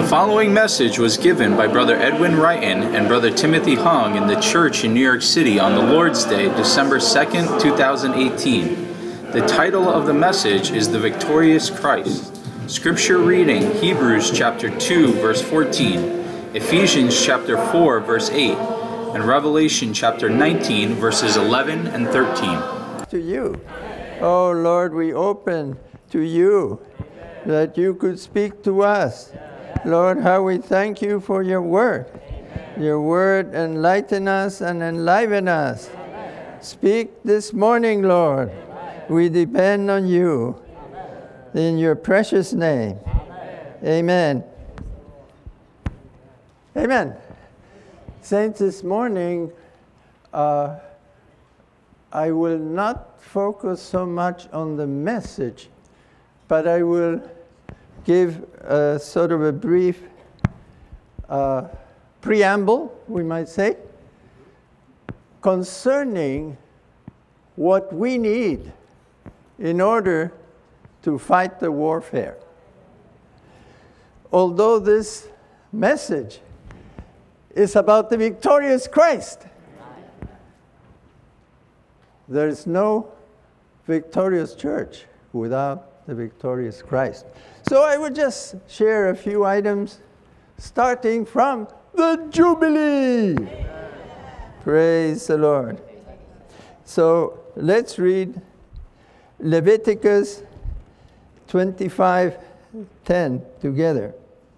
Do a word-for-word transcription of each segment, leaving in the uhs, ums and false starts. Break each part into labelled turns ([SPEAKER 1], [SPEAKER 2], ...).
[SPEAKER 1] following message was given by Brother Edwin Wrighton and Brother Timothy Hong in the church in New York City on the Lord's Day, December second, two thousand eighteen. The title of the message is The Victorious Christ. Scripture reading, Hebrews chapter two, verse fourteen, Ephesians chapter four, verse eight, and Revelation chapter nineteen, verses eleven and thirteen.
[SPEAKER 2] To you, oh Lord, we open to you that you could speak to us. Lord, how we thank you for your word. Your word enlighten us and enliven us. Speak this morning, Lord. We depend on you. In your precious name. Amen. Amen. Saints, this morning, uh, I will not focus so much on the message, but I will give a sort of a brief uh, preamble, we might say, concerning what we need in order to fight the warfare. Although this message is about the victorious Christ, there is no victorious church without the victorious Christ. So I would just share a few items, starting from the Jubilee. Amen. Praise the Lord. So let's read Leviticus twenty-five ten together.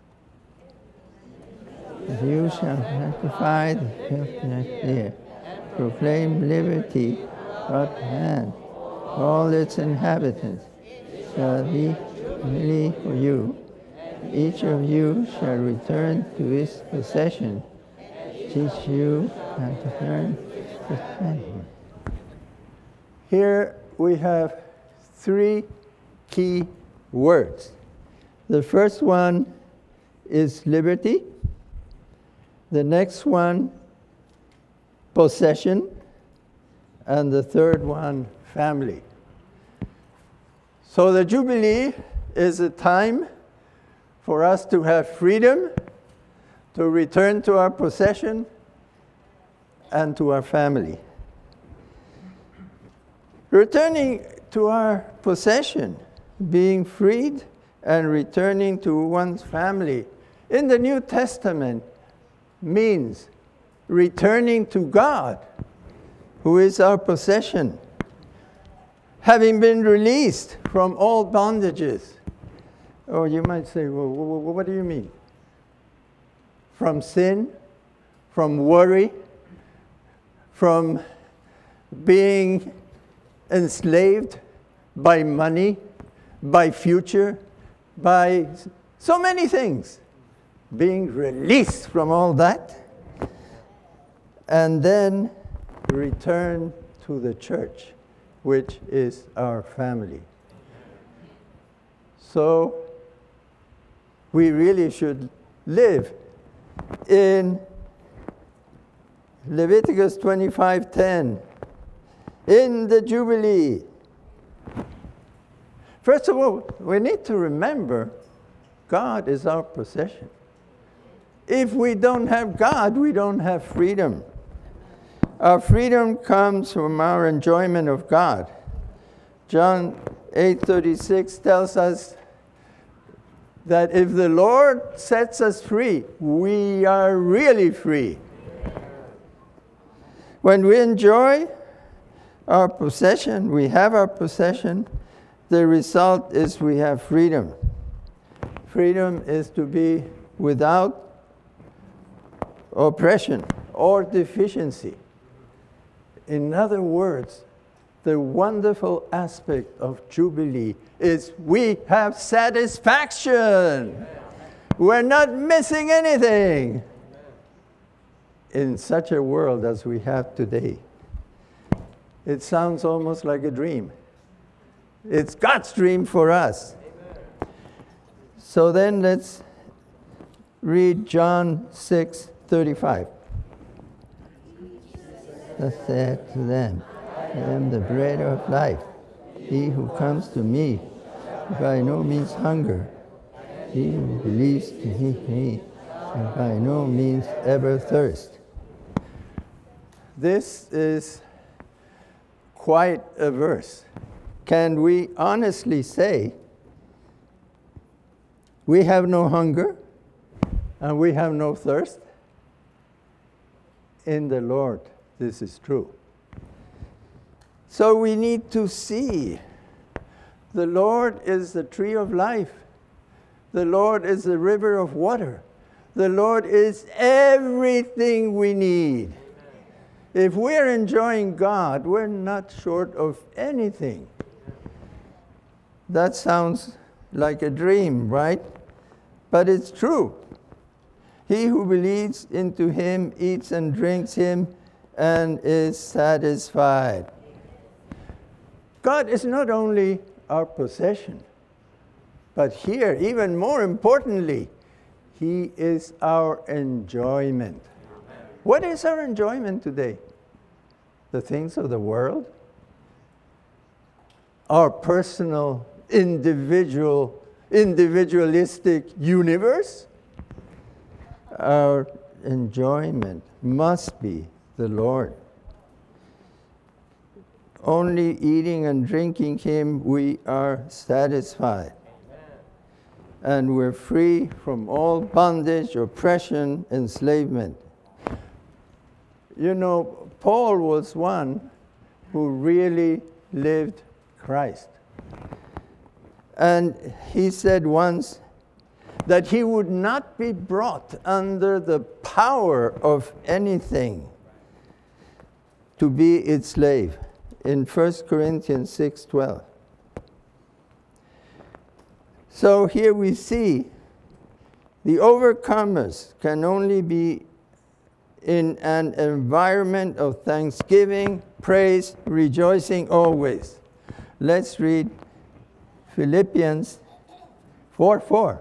[SPEAKER 2] You shall sanctify the fiftieth year, proclaim liberty at hand, all its inhabitants shall be jubilee for you. Each of you shall return to his possession. Teach you and to learn to stand him. Here we have three key words. The first one is liberty. The next one, possession. And the third one, family. So the Jubilee is a time for us to have freedom, to return to our possession, and to our family. Returning to our possession, being freed, and returning to one's family in the New Testament means returning to God, who is our possession, having been released from all bondages. Or you might say, well, what do you mean? From sin, from worry, from being enslaved by money, by future, by so many things. Being released from all that, and then return to the church, which is our family. So we really should live in Leviticus twenty-five ten, in the Jubilee. First of all, we need to remember God is our possession. If we don't have God, we don't have freedom. Our freedom comes from our enjoyment of God. John eight thirty-six tells us that if the Lord sets us free, we are really free. When we enjoy our possession, we have our possession, the result is we have freedom. Freedom is to be without oppression or deficiency. In other words, the wonderful aspect of Jubilee is we have satisfaction. We're not missing anything in such a world as we have today. It sounds almost like a dream. It's God's dream for us. So then let's read John six thirty-five. Thus said to them, I am the bread of life. He who comes to me by no means hunger, he who believes in me shall by no means ever thirst. This is quite a verse. Can we honestly say we have no hunger and we have no thirst? In the Lord, this is true. So we need to see the Lord is the tree of life. The Lord is the river of water. The Lord is everything we need. If we're enjoying God, we're not short of anything. That sounds like a dream, right? But it's true. He who believes into him eats and drinks him and is satisfied. God is not only our possession, but here, even more importantly, he is our enjoyment. What is our enjoyment today? The things of the world? Our personal, individual, individualistic universe? Our enjoyment must be the Lord. Only eating and drinking him we are satisfied. And we're free from all bondage, oppression, enslavement. You know, Paul was one who really lived Christ. And he said once that he would not be brought under the power of anything to be its slave, in First Corinthians six twelve. So here we see the overcomers can only be in an environment of thanksgiving, praise, rejoicing always. Let's read Philippians four four.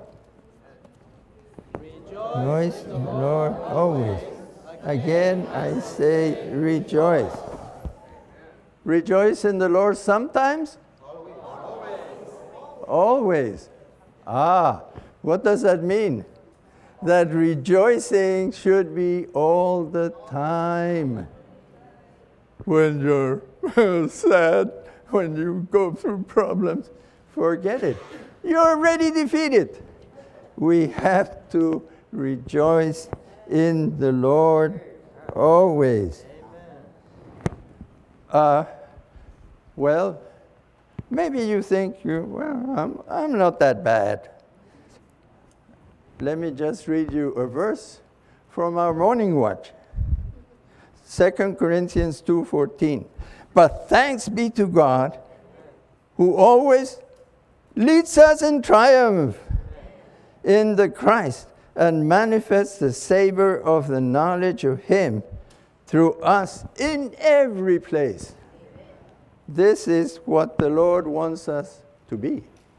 [SPEAKER 2] Rejoice in the Lord always. Again I say rejoice. Rejoice in the Lord sometimes? Always. Always. Ah, what does that mean? That rejoicing should be all the time. When you're sad, when you go through problems, forget it. You're already defeated. We have to rejoice in the Lord always. Uh, well, maybe you think, you well, I'm, I'm not that bad. Let me just read you a verse from our morning watch. Second Corinthians two fourteen. But thanks be to God, who always leads us in triumph in the Christ and manifests the savor of the knowledge of him through us in every place. This is what the Lord wants us to be.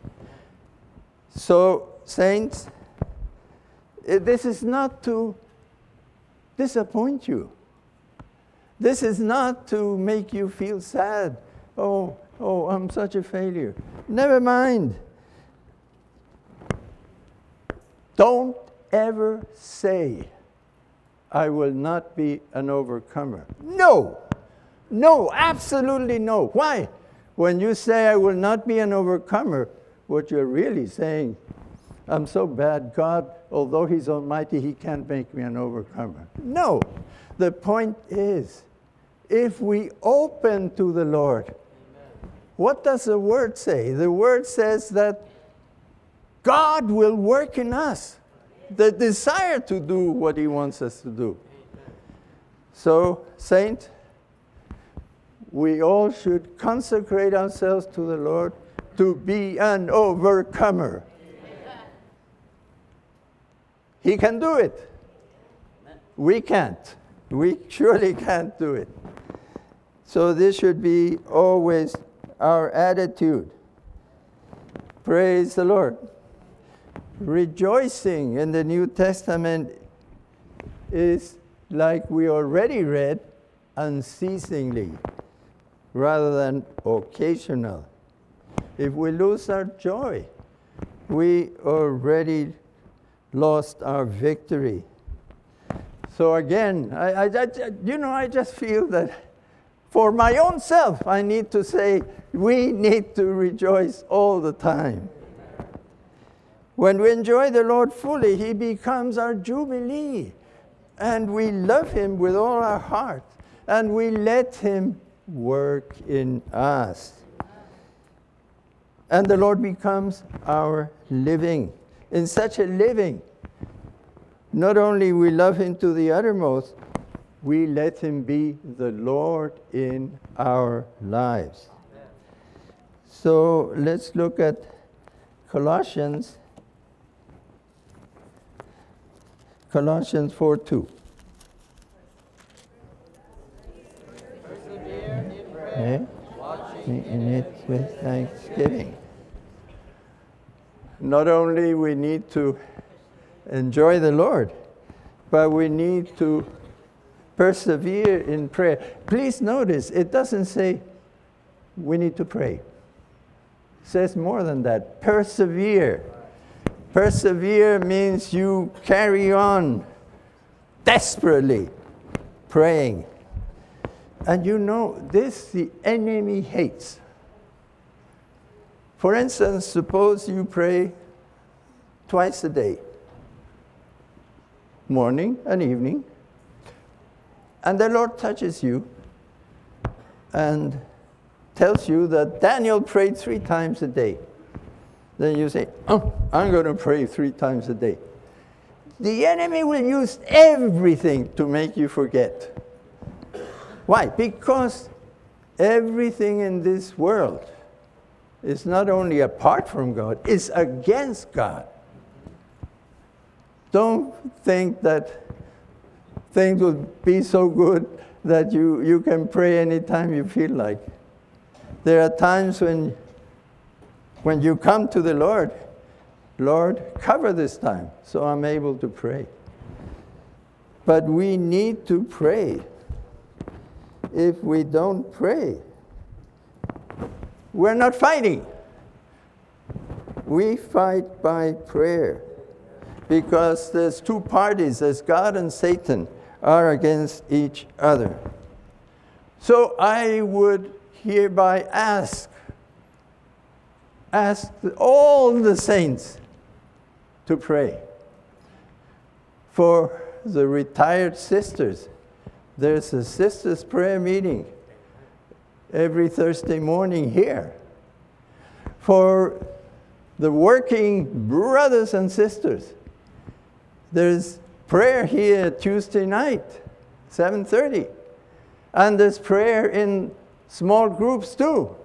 [SPEAKER 2] So, saints, this is not to disappoint you. This is not to make you feel sad. Oh, oh, I'm such a failure. Never mind. Don't ever say, I will not be an overcomer. No. No, absolutely no. Why? When you say, I will not be an overcomer, what you're really saying, I'm so bad, God, although he's almighty, he can't make me an overcomer. No. The point is, if we open to the Lord, amen, what does the Word say? The Word says that God will work in us the desire to do what he wants us to do. Amen. So, saint, we all should consecrate ourselves to the Lord to be an overcomer. Amen. He can do it. Amen. We can't. We surely can't do it. So this should be always our attitude. Praise the Lord. Rejoicing in the New Testament is, like we already read, unceasingly, rather than occasional. If we lose our joy, we already lost our victory. So again, I, I, I, you know, I just feel that for my own self, I need to say, we need to rejoice all the time. When we enjoy the Lord fully, He becomes our jubilee. And we love Him with all our heart. And we let Him work in us. And the Lord becomes our living. In such a living, not only we love Him to the uttermost, we let Him be the Lord in our lives. So let's look at Colossians, Colossians four two. Eh? In it with thanksgiving. Not only we need to enjoy the Lord, but we need to persevere in prayer. Please notice, it doesn't say we need to pray. It says more than that. Persevere. Persevere means you carry on desperately praying. And you know, this the enemy hates. For instance, suppose you pray twice a day, morning and evening, and the Lord touches you and tells you that Daniel prayed three times a day. Then you say, oh, I'm going to pray three times a day. The enemy will use everything to make you forget. Why? Because everything in this world is not only apart from God, it's against God. Don't think that things will be so good that you, you can pray anytime you feel like. There are times when, when you come to the Lord, Lord, cover this time so I'm able to pray. But we need to pray. If we don't pray, we're not fighting. We fight by prayer because there's two parties, as God and Satan are against each other. So I would hereby ask, ask all the saints to pray. For the retired sisters, there's a sisters' prayer meeting every Thursday morning here. For the working brothers and sisters, there's prayer here Tuesday night, seven thirty. And there's prayer in small groups too.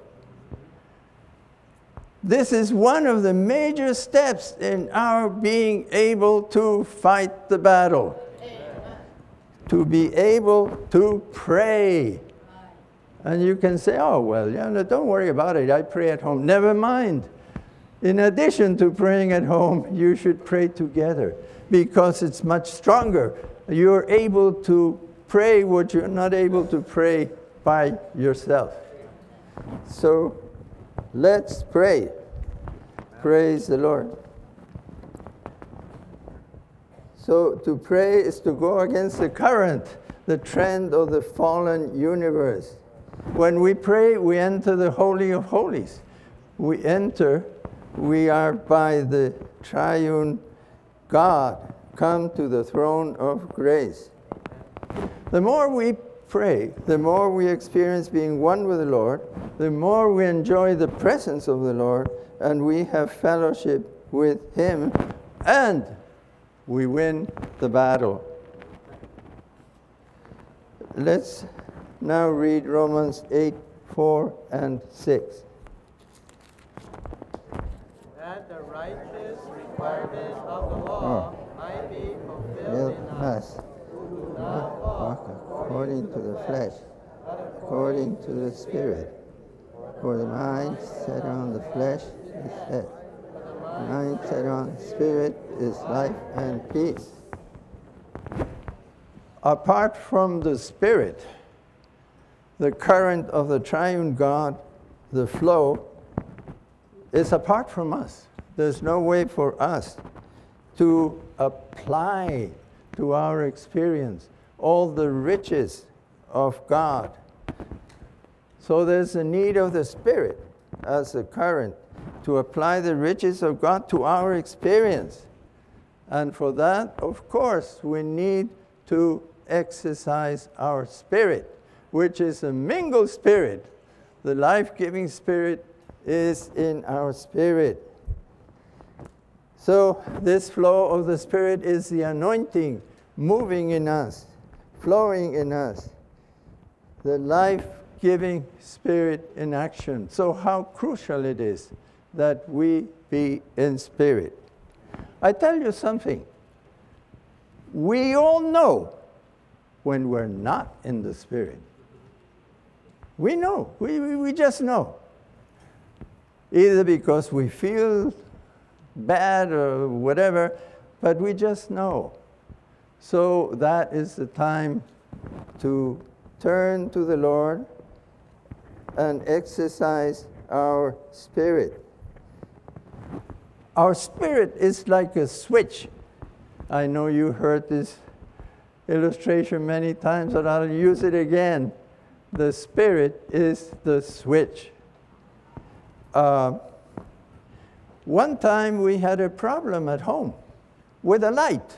[SPEAKER 2] This is one of the major steps in our being able to fight the battle. To be able to pray. And you can say, oh, well, yeah, no, don't worry about it. I pray at home. Never mind. In addition to praying at home, you should pray together because it's much stronger. You're able to pray what you're not able to pray by yourself. So let's pray. Praise the Lord. So to pray is to go against the current, the trend of the fallen universe. When we pray, we enter the Holy of Holies. We enter, we are by the triune God come to the throne of grace. The more we pray, the more we experience being one with the Lord, the more we enjoy the presence of the Lord, and we have fellowship with Him, and we win the battle. Let's now read Romans eight, four, and six.
[SPEAKER 3] That the righteous requirement of the law oh. might be fulfilled in us, who do not walk according to the flesh, but according to the Spirit. For the mind set on the flesh is death. The mind set on the Spirit is life and peace. Apart from the Spirit, the current of the triune God, the flow, is apart from us.
[SPEAKER 2] there's no way for us to apply to our experience all the riches of God. So there's a need of the Spirit as a current to apply the riches of God to our experience. And for that, of course, we need to exercise our spirit, which is a mingled spirit. The life-giving Spirit is in our spirit. So this flow of the Spirit is the anointing moving in us, flowing in us, the life-giving Spirit in action. So how crucial it is that we be in spirit. I tell you something. We all know when we're not in the Spirit. We know. We, we, we just know. Either because we feel bad or whatever, but we just know. So that is the time to turn to the Lord and exercise our spirit. Our spirit is like a switch. I know you heard this illustration many times, but I'll use it again. The Spirit is the switch. Uh, one time we had a problem at home with a light.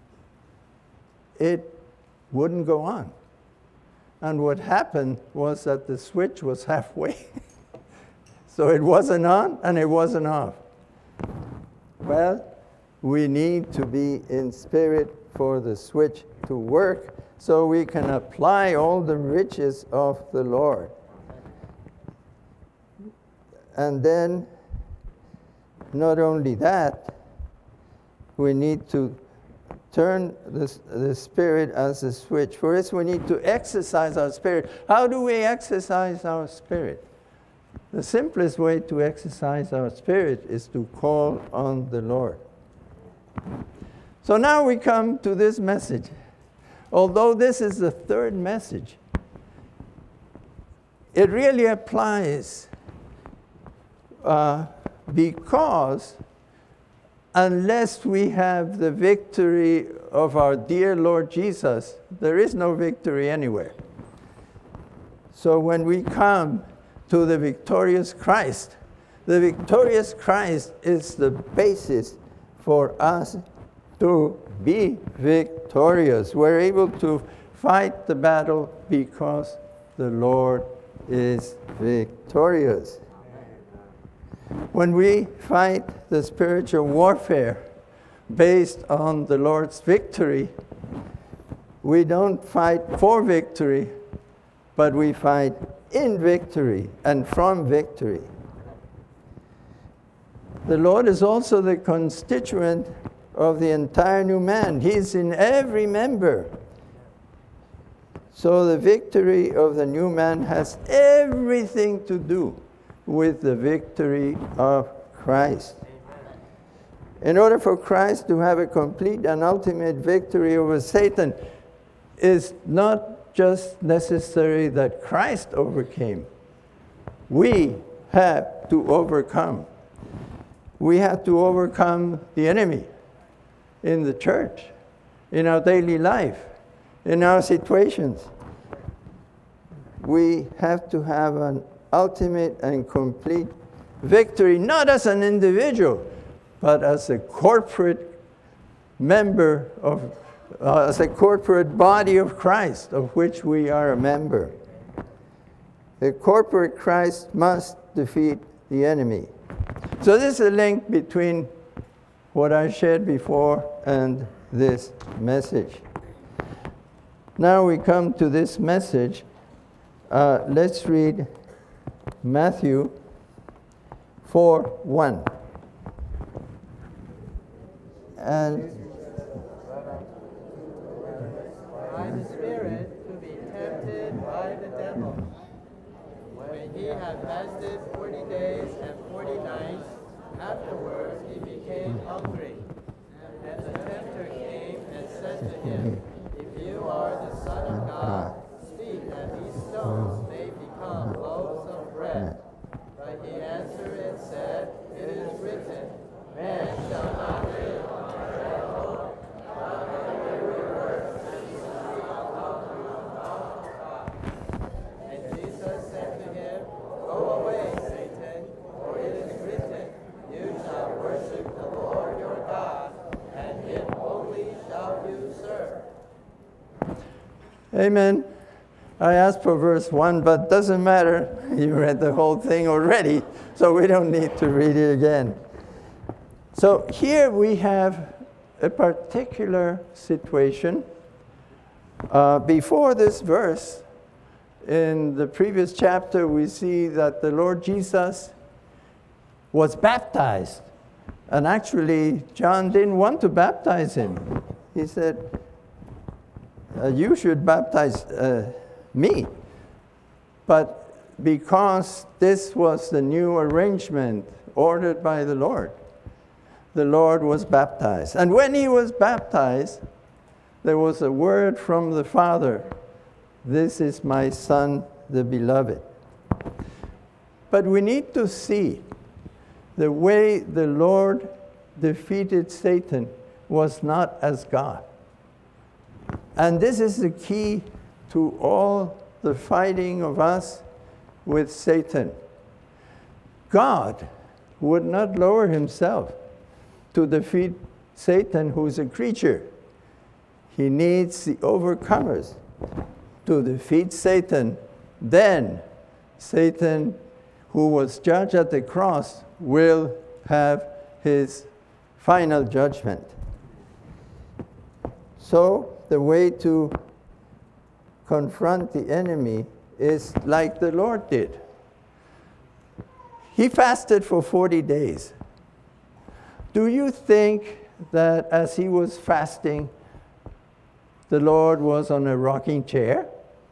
[SPEAKER 2] It wouldn't go on. And what happened was that the switch was halfway. So it wasn't on and it wasn't off. Well, we need to be in spirit for the switch to work so we can apply all the riches of the Lord. And then, not only that, we need to turn the, the spirit as a switch. For this, we need to exercise our spirit. How do we exercise our spirit? The simplest way to exercise our spirit is to call on the Lord. So now we come to this message. Although this is the third message, it really applies uh, because unless we have the victory of our dear Lord Jesus, there is no victory anywhere. So when we come to the victorious Christ, the victorious Christ is the basis for us to be victorious. We're able to fight the battle because the Lord is victorious. When we fight the spiritual warfare based on the Lord's victory, we don't fight for victory, but we fight in victory and from victory. The Lord is also the constituent of the entire new man. He's in every member. So the victory of the new man has everything to do with the victory of Christ. In order for Christ to have a complete and ultimate victory over Satan, it's not just necessary that Christ overcame. We have to overcome. We have to overcome the enemy in the church, in our daily life, in our situations. We have to have an ultimate and complete victory, not as an individual, but as a corporate member of, uh, as a corporate body of Christ, of which we are a member. The corporate Christ must defeat the enemy. So this is a link between what I shared before and this message. Now we come to this message. Uh, let's read Matthew four one. And
[SPEAKER 3] by the Spirit to be tempted by the devil. When he had fasted forty days and forty nights, afterwards he became hungry. And the tempter came and said to him, If you are the Son of God, speak that these stones may become loaves of bread. But he answered and said, It is written,
[SPEAKER 2] Amen. I asked for verse one, but doesn't matter. You read the whole thing already, so we don't need to read it again. So here we have a particular situation. Uh, before this verse, in the previous chapter, we see that the Lord Jesus was baptized. And actually, John didn't want to baptize him. He said, uh, you should baptize uh, me. But because this was the new arrangement ordered by the Lord, the Lord was baptized. And when he was baptized, there was a word from the Father, "This is my Son, the beloved." But we need to see the way the Lord defeated Satan was not as God. And this is the key to all the fighting of us with Satan. God would not lower himself to defeat Satan, who's a creature. He needs the overcomers to defeat Satan. Then Satan, who was judged at the cross, will have his final judgment. So the way to confront the enemy is like the Lord did. He fasted for forty days. Do you think that as he was fasting, the Lord was on a rocking chair?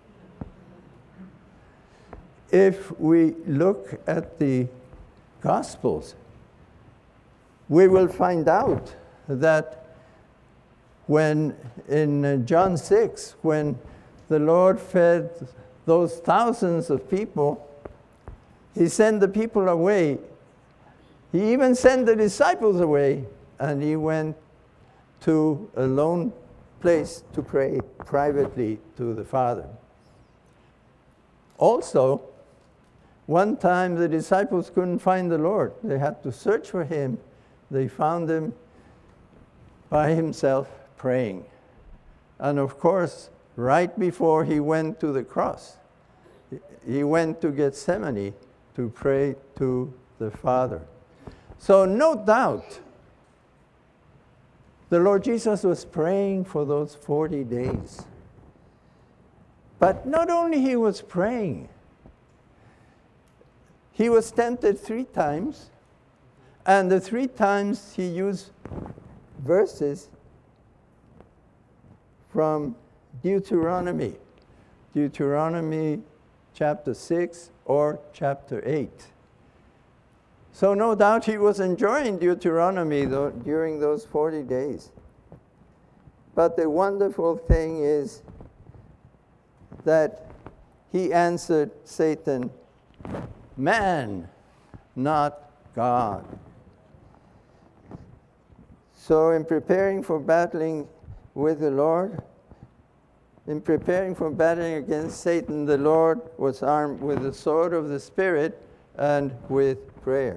[SPEAKER 2] If we look at the Gospels, we will find out that when in John six, when the Lord fed those thousands of people, he sent the people away. He even sent the disciples away, and he went to a lone place to pray privately to the Father. Also, one time the disciples couldn't find the Lord. They had to search for him. They found him by himself praying. And of course, right before he went to the cross, he went to Gethsemane to pray to the Father. So no doubt, the Lord Jesus was praying for those forty days. But not only he was praying, he was tempted three times, and the three times he used verses from Deuteronomy, Deuteronomy chapter six or chapter eight. So no doubt he was enjoying Deuteronomy though, during those forty days. But the wonderful thing is that he answered Satan, "Man, not God." So in preparing for battling with the Lord, in preparing for battling against Satan, the Lord was armed with the sword of the Spirit and with prayer.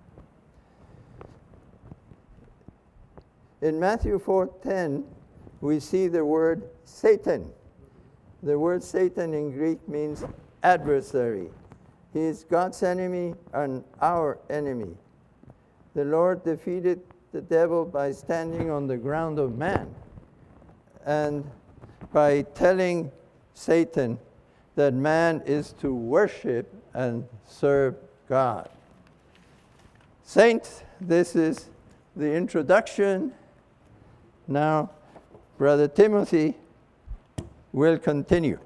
[SPEAKER 2] In Matthew four ten, we see the word Satan. The word Satan in Greek means adversary. He is God's enemy and our enemy. The Lord defeated the devil by standing on the ground of man and by telling Satan that man is to worship and serve God. Saints, this is the introduction. Now, Brother Timothy will continue.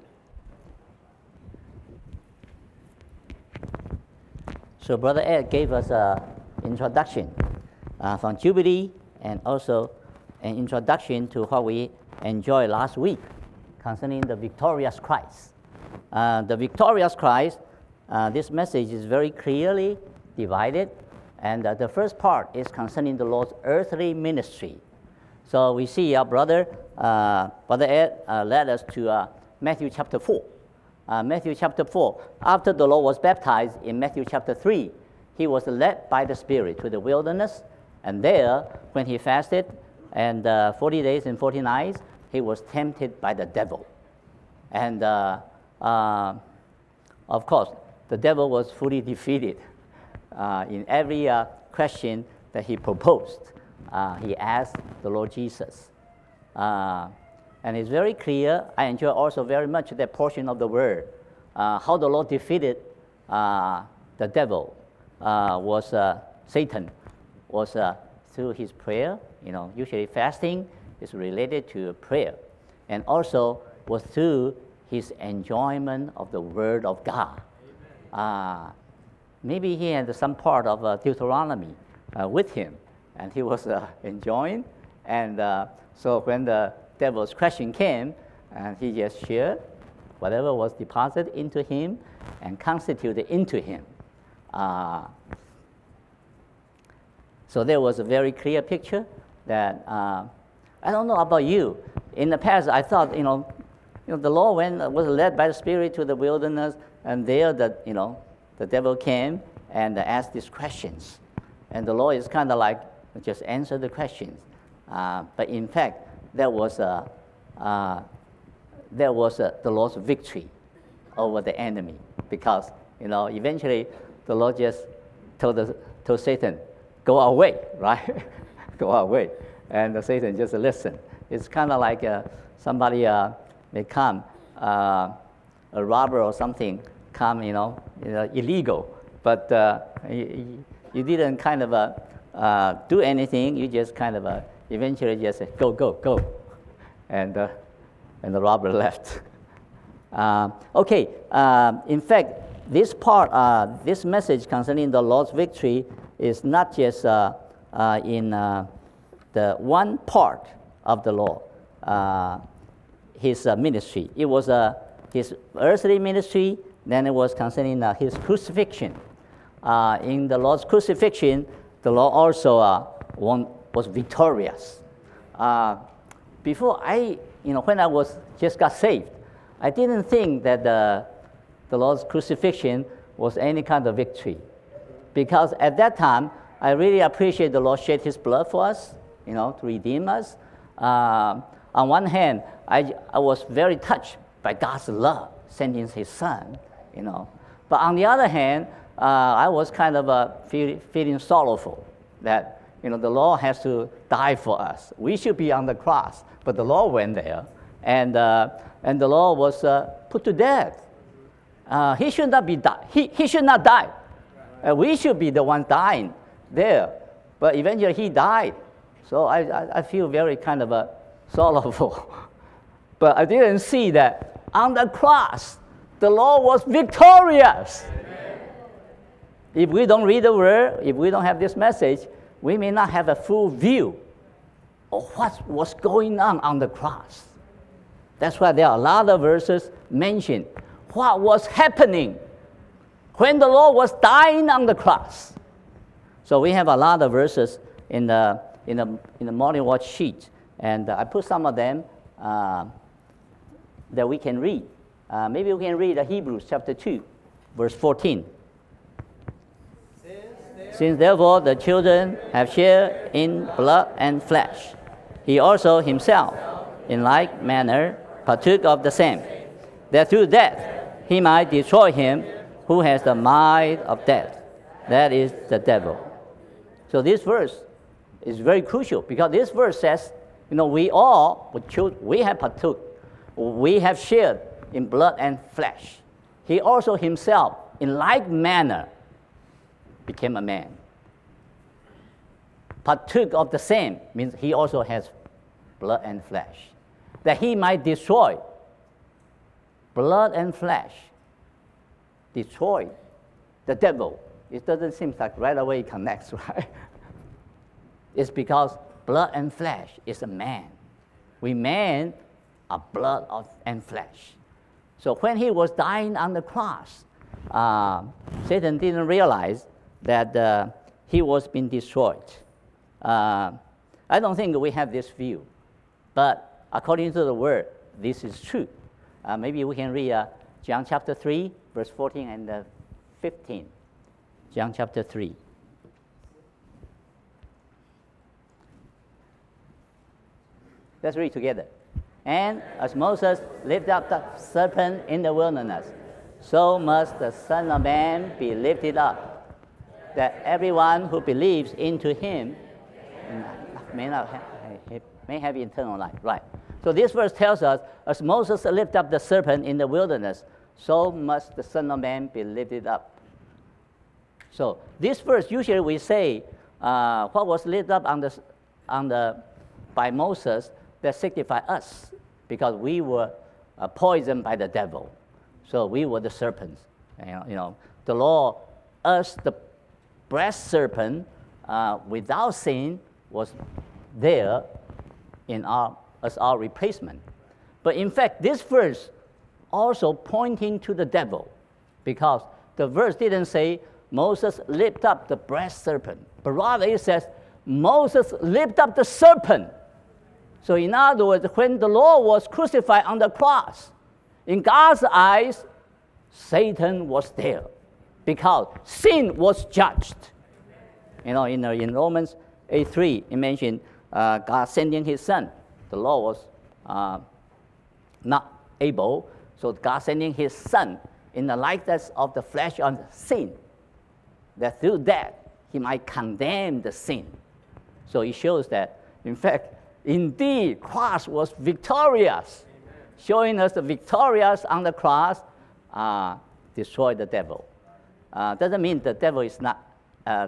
[SPEAKER 4] So Brother Ed gave us an introduction uh, from Jubilee, and also an introduction to what we enjoyed last week concerning the victorious Christ. Uh, the victorious Christ, uh, this message is very clearly divided, and uh, the first part is concerning the Lord's earthly ministry. So we see our brother, uh, Brother Ed uh, led us to uh, Matthew chapter four. Uh, Matthew chapter four, after the Lord was baptized in Matthew chapter three, he was led by the Spirit to the wilderness, and there, when he fasted, and uh, forty days and forty nights, he was tempted by the devil. And uh, uh, of course, the devil was fully defeated uh, in every uh, question that he proposed. Uh, he asked the Lord Jesus. Uh, and it's very clear. I enjoy also very much that portion of the word, uh, how the Lord defeated uh, the devil uh, was uh, Satan, was uh, through his prayer. You know, usually fasting is related to prayer, and also was through his enjoyment of the Word of God. Uh, maybe he had some part of uh, Deuteronomy uh, with him, and he was uh, enjoying. And uh, so when the devil's question came, and he just shared whatever was deposited into him and constituted into him. Uh, so there was a very clear picture that, uh, I don't know about you. In the past, I thought, you know, you know the Lord went, was led by the Spirit to the wilderness, and there the, you know, the devil came and asked these questions. And the Lord is kind of like, just answer the questions. Uh, but in fact, that was, a, uh, that was a, the Lord's victory over the enemy. Because, you know, eventually the Lord just told, the, told Satan, go away, right? Go away. And the Satan just listened. It's kind of like uh, somebody uh, may come, uh, a robber or something, come, you know, you know illegal. But uh, you, you didn't kind of uh, uh, do anything. You just kind of uh, eventually just say, go, go, go. And, uh, and the robber left. uh, okay, uh, in fact, this part, uh, this message concerning the Lord's victory is not just uh, uh, in uh, the one part of the Lord, uh, his uh, ministry. It was uh, his earthly ministry, then it was concerning uh, his crucifixion. Uh, in the Lord's crucifixion, the Lord also uh, won, was victorious. Uh, before I, you know, when I was just got saved, I didn't think that the, the Lord's crucifixion was any kind of victory. Because at that time, I really appreciate the Lord shed his blood for us, you know, to redeem us. Uh, on one hand, I, I was very touched by God's love, sending his son, you know. But on the other hand, uh, I was kind of uh, feel, feeling sorrowful that, you know, the Lord has to die for us. We should be on the cross, but the Lord went there, and uh, and the Lord was uh, put to death. Uh, he should not be die. He he should not die. Uh, we should be the one dying there, but eventually he died. So I I, I feel very kind of uh, sorrowful. But I didn't see that on the cross, the Lord was victorious. Amen. If we don't read the word, if we don't have this message, we may not have a full view of what was going on on the cross. That's why there are a lot of verses mentioned what was happening when the Lord was dying on the cross. So we have a lot of verses in the in the in the morning watch sheet, and uh, I put some of them uh, that we can read. Uh, maybe we can read uh, Hebrews chapter two, verse fourteen. Since therefore the children have shared in blood and flesh, he also himself, in like manner, partook of the same, that through death he might destroy him who has the mind of death, that is the devil. So this verse is very crucial because this verse says, you know, we all, we have partook, we have shared in blood and flesh. He also himself, in like manner, became a man. Partook of the same means he also has blood and flesh, that he might destroy blood and flesh, destroy the devil. It doesn't seem like right away it connects, right? It's because blood and flesh is a man. We men are blood of, and flesh. So when he was dying on the cross, uh, Satan didn't realize that uh, he was being destroyed. Uh, I don't think we have this view, but according to the word, this is true. Uh, maybe we can read uh, John chapter three, verse fourteen and uh, fifteen. John chapter three. Let's read together. And as Moses lifted up the serpent in the wilderness, so must the Son of Man be lifted up, that everyone who believes into him may not have, may have eternal life. Right. So this verse tells us, as Moses lifted up the serpent in the wilderness, so must the Son of Man be lifted up. So this verse, usually we say, uh, what was lifted up on the, on the, by Moses, that signify us, because we were uh, poisoned by the devil. So we were the serpents. You know, you know the law, us, the breast serpent, uh, without sin, was there in our, as our replacement. But in fact, this verse also pointing to the devil, because the verse didn't say Moses lifted up the breast serpent, but rather it says Moses lifted up the serpent. So in other words, when the Lord was crucified on the cross, in God's eyes, Satan was there, because sin was judged. You know, in, uh, in Romans eight three, it mentioned uh, God sending his son. The law was uh, not able, so God sending his son in the likeness of the flesh of sin, that through that he might condemn the sin. So it shows that, in fact, indeed, cross was victorious, showing us the victorious on the cross uh, destroyed the devil. Uh, doesn't mean the devil is not uh,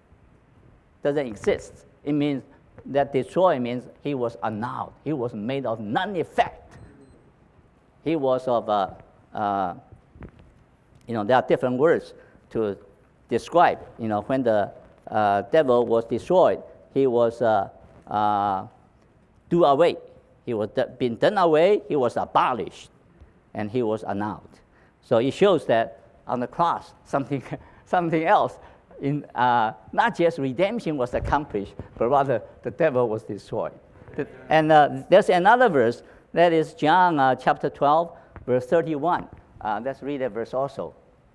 [SPEAKER 4] doesn't exist. It means that destroy means he was annulled. He was made of none effect. He was of a, uh, you know, there are different words to describe. You know, when the uh, devil was destroyed, he was uh, uh, do away. He was d- been done away. He was abolished, and he was annulled. So it shows that on the cross, something, something else. In, uh, not just redemption was accomplished, but rather the devil was destroyed. And uh, there's another verse, that is John uh, chapter twelve, verse thirty-one. Uh, let's read that verse also.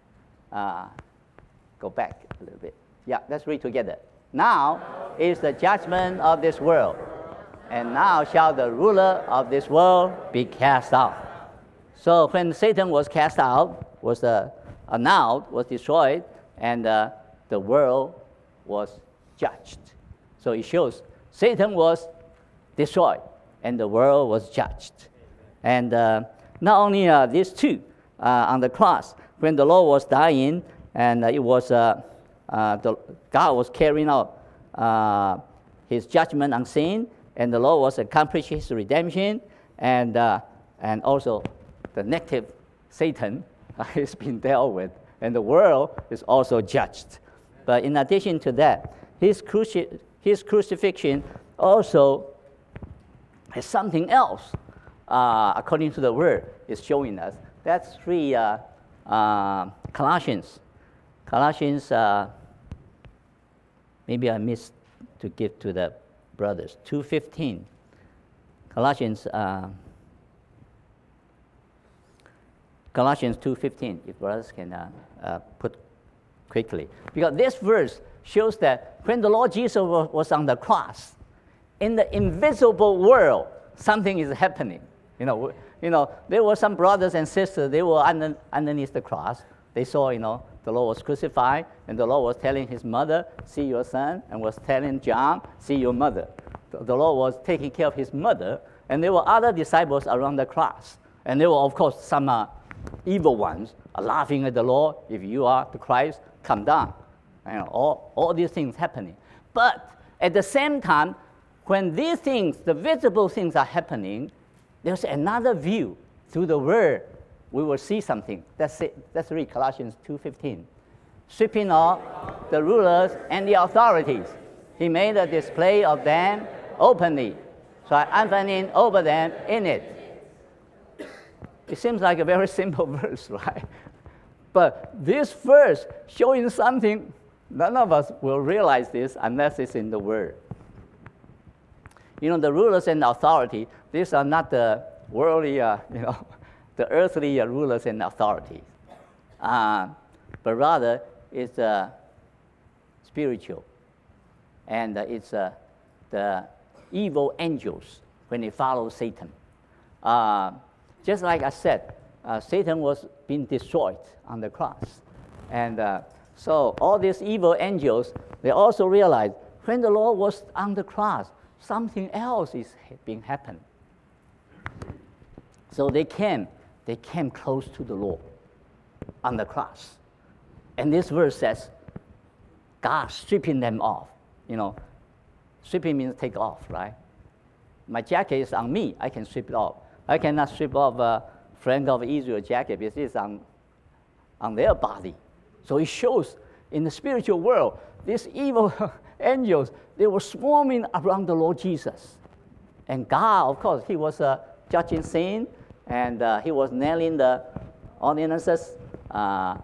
[SPEAKER 4] Uh, go back a little bit. Yeah, let's read together. Now is the judgment of this world, and now shall the ruler of this world be cast out. So when Satan was cast out, was uh, annulled, was destroyed, and uh, the world was judged. So it shows Satan was destroyed and the world was judged. And uh, not only uh, these two uh, on the cross, when the Lord was dying, and uh, it was uh, uh, the, God was carrying out uh, his judgment on sin, and the Lord was accomplishing his redemption, and uh, and also the negative Satan has been dealt with, and the world is also judged. But in addition to that, his, cruci- his crucifixion also has something else, uh, according to the word, is showing us. That's three uh, uh, Colossians. Colossians, uh, maybe I missed to give to the brothers, two fifteen. Colossians, uh, Colossians two fifteen, if brothers can uh, uh, put quickly. Because this verse shows that when the Lord Jesus was on the cross, in the invisible world, something is happening. You know, you know, there were some brothers and sisters, they were under, underneath the cross. They saw, you know, the Lord was crucified, and the Lord was telling his mother, see your son, and was telling John, see your mother. The, the Lord was taking care of his mother, and there were other disciples around the cross. And there were, of course, some uh, evil ones are laughing at the Lord. If you are the Christ, come down. You know, all, all these things happening. But at the same time, when these things, the visible things are happening, there's another view through the word. We will see something. That's it. Let's read Colossians two fifteen. Sweeping off the rulers and the authorities, he made a display of them openly, triumphing over them in it. It seems like a very simple verse, right? But this verse showing something, none of us will realize this unless it's in the Word. You know, the rulers and authority, these are not the worldly, uh, you know, the earthly uh, rulers and authorities, uh, but rather it's uh, spiritual, and uh, it's uh, the evil angels when they follow Satan. uh, just like I said, uh, Satan was being destroyed on the cross. And uh, so all these evil angels, they also realized when the Lord was on the cross, something else is being happened. So they came, they came close to the Lord on the cross. And this verse says, God stripping them off. You know, stripping means take off, right? My jacket is on me, I can strip it off. I cannot strip off a friend of Israel jacket because it's on, on their body. So it shows in the spiritual world, these evil angels, they were swarming around the Lord Jesus. And God, of course, he was uh, judging sin, and uh, he was nailing the ordinances uh,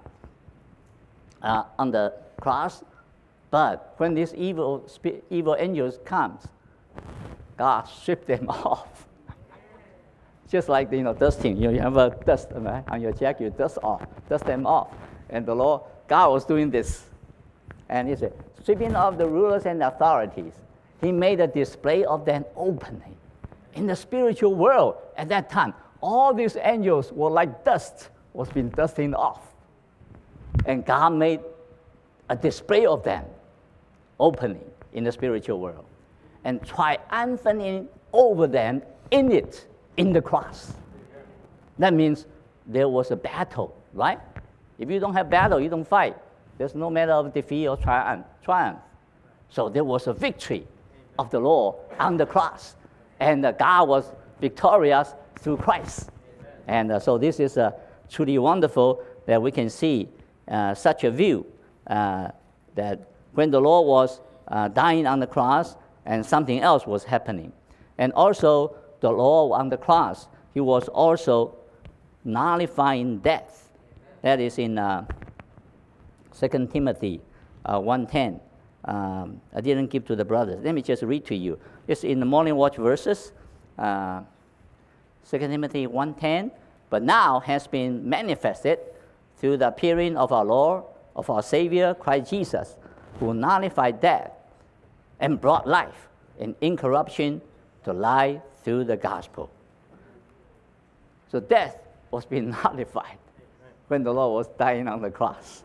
[SPEAKER 4] uh, on the cross. But when these evil evil angels comes, God stripped them off. Just like, you know, dusting. You, know, you have a dust, right, on your jacket, you dust off, dust them off. And the Lord, God was doing this. And he said, stripping off the rulers and authorities. He made a display of them openly. In the spiritual world, at that time, all these angels were like dust, was being dusting off. And God made a display of them openly in the spiritual world, and triumphing over them in it, in the cross. That means there was a battle, right? If you don't have battle, you don't fight. There's no matter of defeat or triumph. triumph. So there was a victory of the Lord on the cross, and uh, God was victorious through Christ. And uh, so this is uh, truly wonderful that we can see uh, such a view uh, that when the Lord was uh, dying on the cross and something else was happening. And also the Lord on the cross, he was also nullifying death. That is in uh, Second Timothy uh, one ten. Um, I didn't give to the brothers. Let me just read to you. It's in the morning watch verses. Uh, Second Timothy one ten. But now has been manifested through the appearing of our Lord, of our Savior, Christ Jesus, who nullified death and brought life and incorruption to life through the gospel. So death was being nullified when the Lord was dying on the cross.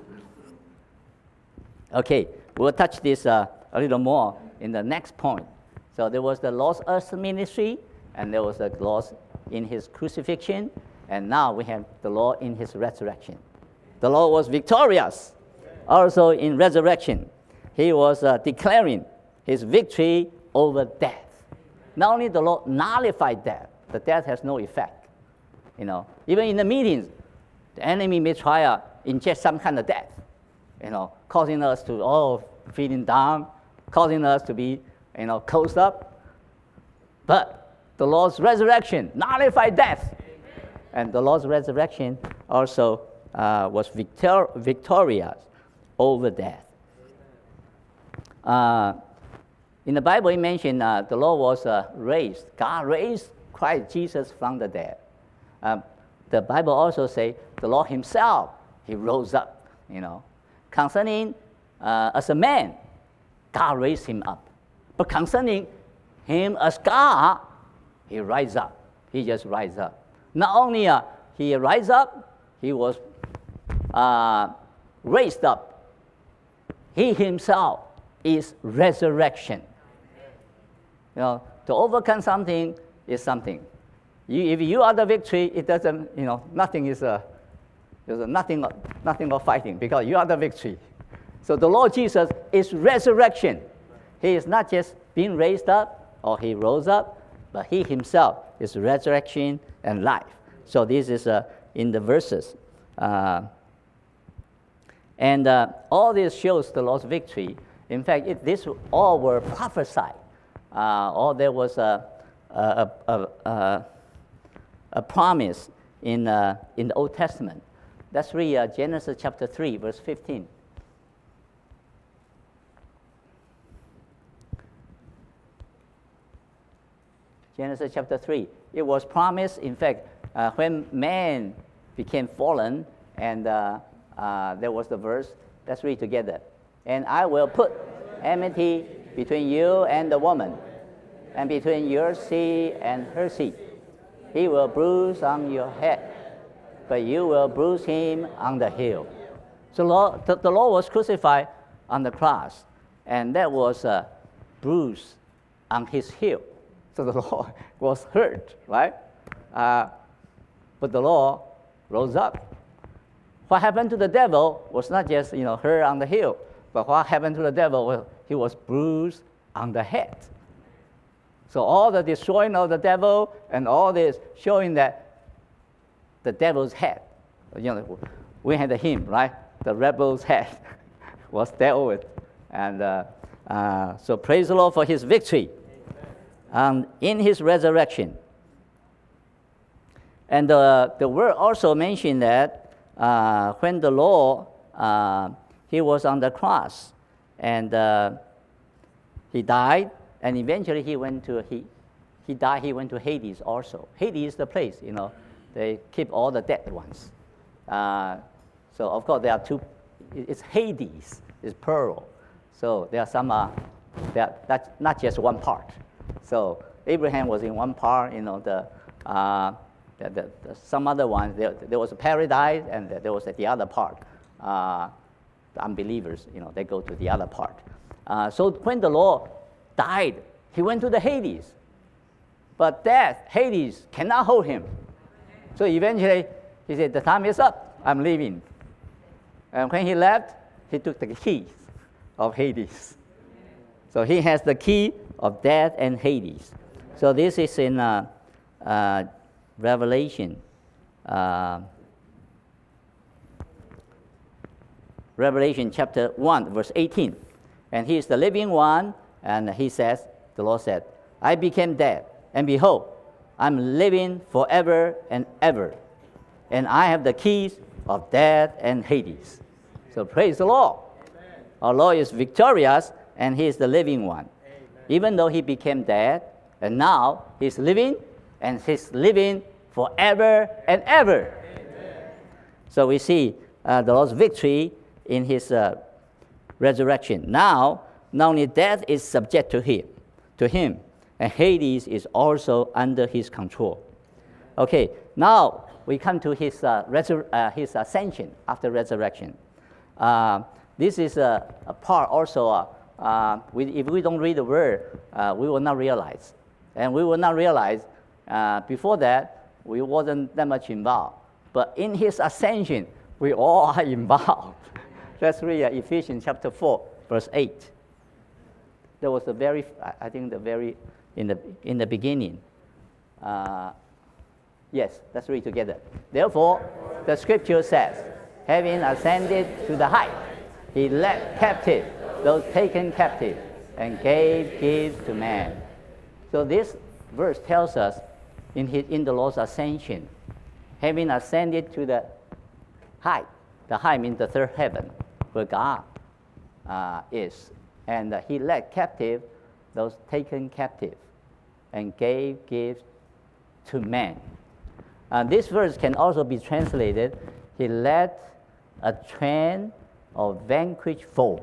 [SPEAKER 4] Okay, we'll touch this uh, a little more in the next point. So there was the Lord's earth ministry, and there was the Lord in his crucifixion, and now we have the Lord in his resurrection. The Lord was victorious also in resurrection. He was uh, declaring his victory over death. Not only the Lord nullified death, the death has no effect. You know, even in the meetings, the enemy may try to inject some kind of death, you know, causing us to all oh, feeling down, causing us to be, you know, closed up. But the Lord's resurrection nullified death. And the Lord's resurrection also uh, was victor- victorious over death. Uh, in the Bible, it mentioned uh, the Lord was uh, raised. God raised Christ Jesus from the dead. Uh, the Bible also says the Lord himself, he rose up, you know. Concerning uh, as a man, God raised him up. But concerning him as God, he rise up. He just rise up. Not only uh, he rise up, he was uh, raised up. He himself is resurrection. You know, to overcome something is something. You, if you are the victory, it doesn't, you know, nothing is a, there's a nothing, nothing of fighting because you are the victory. So the Lord Jesus is resurrection. He is not just being raised up or he rose up, but he himself is resurrection and life. So this is uh, in the verses. Uh, and uh, all this shows the Lord's victory. In fact, it, this all were prophesied. Uh, or there was a, a, a, a, a promise in, uh, in the Old Testament. Let's read uh, Genesis chapter three, verse fifteen. Genesis chapter three. It was promised, in fact, uh, when man became fallen, and uh, uh, there was the verse, let's read together. And I will put enmity between you and the woman, and between your seed and her seed. He will bruise on your head, but you will bruise him on the heel. So Lord, the, the Lord was crucified on the cross, and that was a bruise on his heel. So the Lord was hurt, right? Uh, but the Lord rose up. What happened to the devil was not just, you know, hurt on the heel, but what happened to the devil was he was bruised on the head. So all the destroying of the devil and all this showing that the devil's head, you know, we had the hymn, right? The rebel's head was dealt with. And uh, uh, so praise the Lord for his victory um, in his resurrection. And uh, the word also mentioned that uh, when the Lord, uh, he was on the cross, and uh, he died, and eventually he went to, he, he died, he went to Hades also. Hades is the place, you know, they keep all the dead ones. Uh, so of course there are two, it's Hades, it's plural. So there are some, uh, there, that's not just one part. So Abraham was in one part, you know, the, uh, the, the, the some other ones, there, there was a paradise, and there was the other part. Uh, the unbelievers, you know, they go to the other part. Uh, so when the Lord died, he went to the Hades. But death, Hades, cannot hold him. So eventually, he said, the time is up, I'm leaving. And when he left, he took the keys of Hades. So he has the key of death and Hades. So this is in uh, uh, Revelation. Uh, Revelation chapter one, verse eighteen. And he is the living one, and he says, the Lord said, I became dead, and behold, I'm living forever and ever, and I have the keys of death and Hades. So praise the Lord. Amen. Our Lord is victorious, and he is the living one. Amen. Even though he became dead, and now he's living, and he's living forever and ever. Amen. So we see uh, the Lord's victory in his uh, resurrection. Now, not only death is subject to him, to him, and Hades is also under his control. Okay, now we come to his uh, resur- uh, his ascension after resurrection. Uh, this is a, a part also. Uh, uh, we, if we don't read the word, uh, we will not realize, and we will not realize. Uh, before that, we wasn't that much involved, but in his ascension, we all are involved. Let's read uh, Ephesians chapter four, verse eight. There was a very, I think the very, in the in the beginning. Uh, yes, let's read together. Therefore, the scripture says, having ascended to the height, he led captive those taken captive and gave gifts to man. So this verse tells us in, his, in the Lord's ascension, having ascended to the height, the height means the third heaven, where God uh, is. And uh, he led captive those taken captive and gave gifts to men. Uh, this verse can also be translated, he led a train of vanquished foes.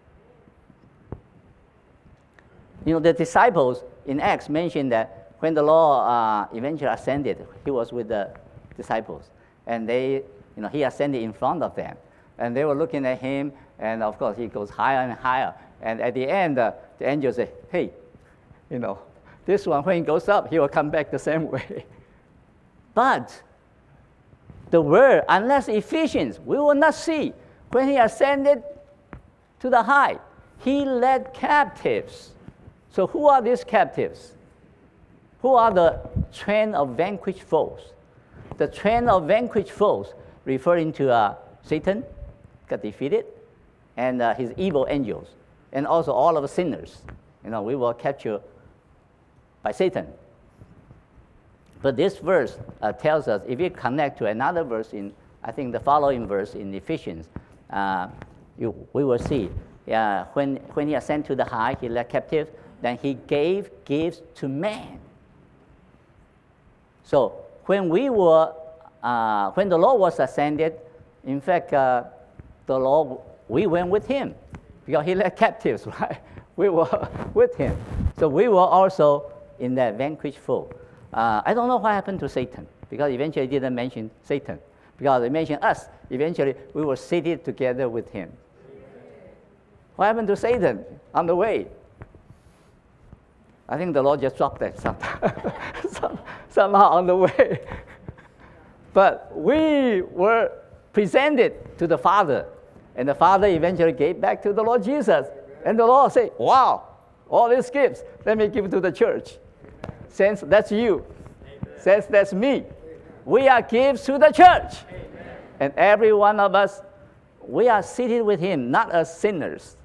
[SPEAKER 4] You know, the disciples in Acts mentioned that when the Lord uh, eventually ascended, he was with the disciples. And they, you know, he ascended in front of them. And they were looking at him, and of course he goes higher and higher. And at the end, uh, the angel said, hey, you know, this one, when he goes up, he will come back the same way. But the word, unless Ephesians, we will not see. When he ascended to the high, he led captives. So who are these captives? Who are the train of vanquished foes? The train of vanquished foes, referring to uh, Satan, got defeated, and uh, his evil angels, and also all of the sinners. You know, we were captured by Satan. But this verse uh, tells us, if you connect to another verse in, I think the following verse in Ephesians, uh, you, we will see, uh, when, when he ascended to the high, he led captive, then he gave gifts to man. So when we were, uh, when the Lord was ascended, in fact, uh, the Lord, we went with him because he led captives, right? We were with him. So we were also in that vanquished foe. Uh, I don't know what happened to Satan, because eventually he didn't mention Satan. Because he mentioned us. Eventually, we were seated together with him. What happened to Satan on the way? I think the Lord just dropped that some, somehow on the way. But we were presented to the Father, and the Father eventually gave back to the Lord Jesus. And the Lord said, wow, all these gifts, let me give to the church. Since that's you, since that's me, we are gifts to the church. And every one of us, we are seated with him, not as sinners,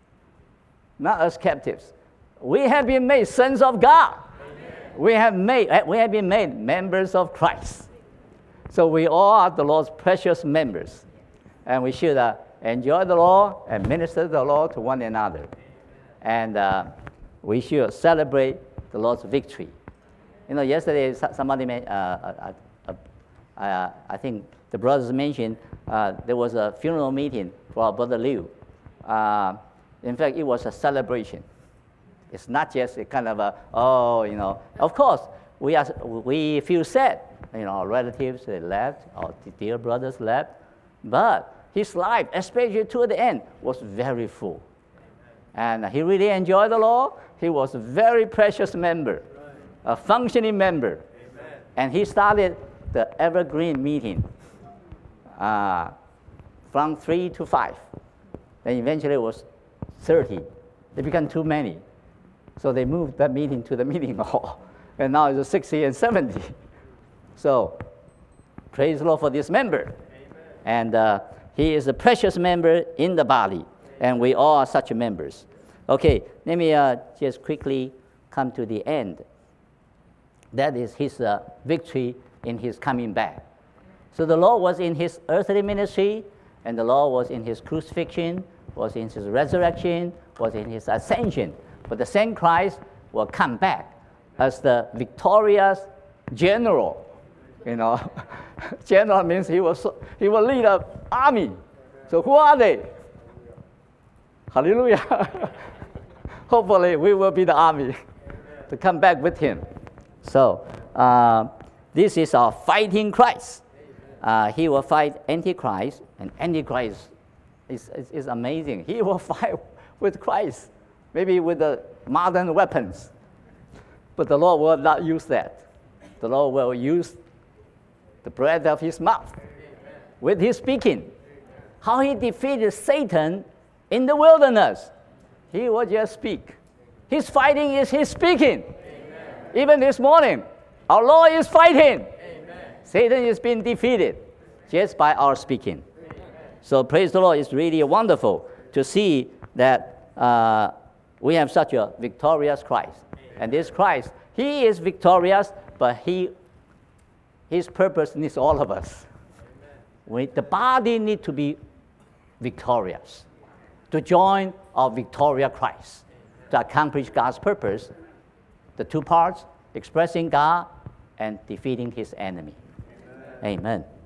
[SPEAKER 4] not as captives. We have been made sons of God. We have, made, we have been made members of Christ. So we all are the Lord's precious members. And we should uh, enjoy the Lord and minister the Lord to one another. And uh, we should celebrate the Lord's victory. You know, yesterday somebody made, uh, uh, uh, uh, I think the brothers mentioned uh, there was a funeral meeting for our brother Liu. Uh, in fact, it was a celebration. It's not just a kind of a, oh, you know. Of course, we are, we feel sad. You know, our relatives, they left, our dear brothers left. But his life, especially toward the end, was very full. And he really enjoyed the Lord. He was a very precious member, a functioning member. And he started the Evergreen meeting uh, from three to five. Then eventually it was thirty. It became too many. So they moved that meeting to the meeting hall. And now it's sixty and seventy. So praise the Lord for this member. Amen. And uh, he is a precious member in the body. And we all are such members. Okay, let me uh, just quickly come to the end. That is his uh, victory in his coming back. So the Lord was in his earthly ministry, and the Lord was in his crucifixion, was in his resurrection, was in his ascension. But the same Christ will come back as the victorious general. You know, general means he will, he will lead an army. So who are they? Hallelujah. Hopefully we will be the army to come back with him. So uh, this is our fighting Christ. Uh, he will fight Antichrist, and Antichrist is, is, is amazing. He will fight with Christ, maybe with the modern weapons. But the Lord will not use that. The Lord will use the breath of his mouth with his speaking. How he defeated Satan in the wilderness. He will just speak. His fighting is his speaking. Amen. Even this morning, our Lord is fighting. Amen. Satan is being defeated just by our speaking. Amen. So praise the Lord. It's really wonderful to see that uh, we have such a victorious Christ. Amen. And this Christ, he is victorious, but he, his purpose needs all of us. We, the body needs to be victorious to join our victorious Christ to accomplish God's purpose, the two parts, expressing God and defeating his enemy. Amen. Amen.